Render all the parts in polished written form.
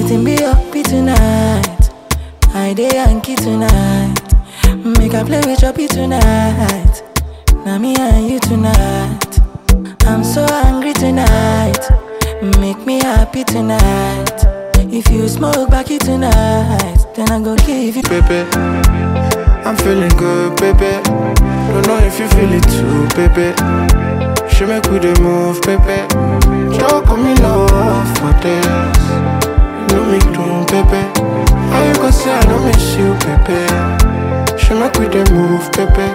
Waiting be up tonight. I dey Yankee tonight. Make I play with Choppy tonight. Now me and you tonight. I'm so angry tonight. Make me happy tonight. If you smoke backy tonight, then I go give you. Baby, I'm feeling good, baby. Don't know if you feel it too, baby. She make we dey move, baby. Don't call me love for this. You know me too, baby. How you gonna say I don't miss you, baby? She make we dey move, baby.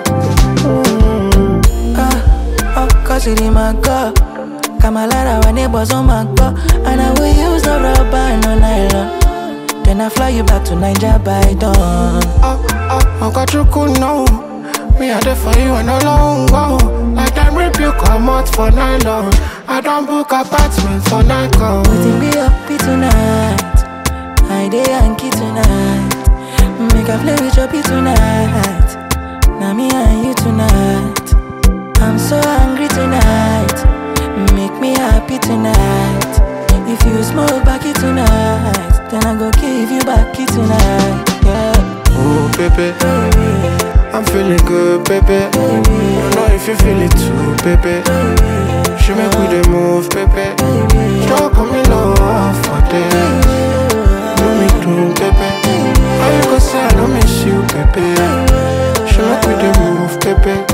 Cause it in my car. Kamalara when neighbors on my car. And I will use no rubber, no nylon. Then I fly you back to Nigeria by dawn. I got you cool now. Me I there for you and no long go. Like them rip you come out for nylon. I don't book apartment for night call. Waiting be happy tonight. I dey Yankee tonight. Make I play with Choppy tonight. Now me and you tonight. I'm so angry tonight. Make me happy tonight. If you smoke backy tonight, then I go give you backy tonight. Yeah. Oh baby, I'm feeling good, baby. Don't know if you feel it too, baby. She make we dey move, baby. Don't call me love for this. Do me too, baby. How you gonna say I don't miss you, baby? She make we dey move, baby.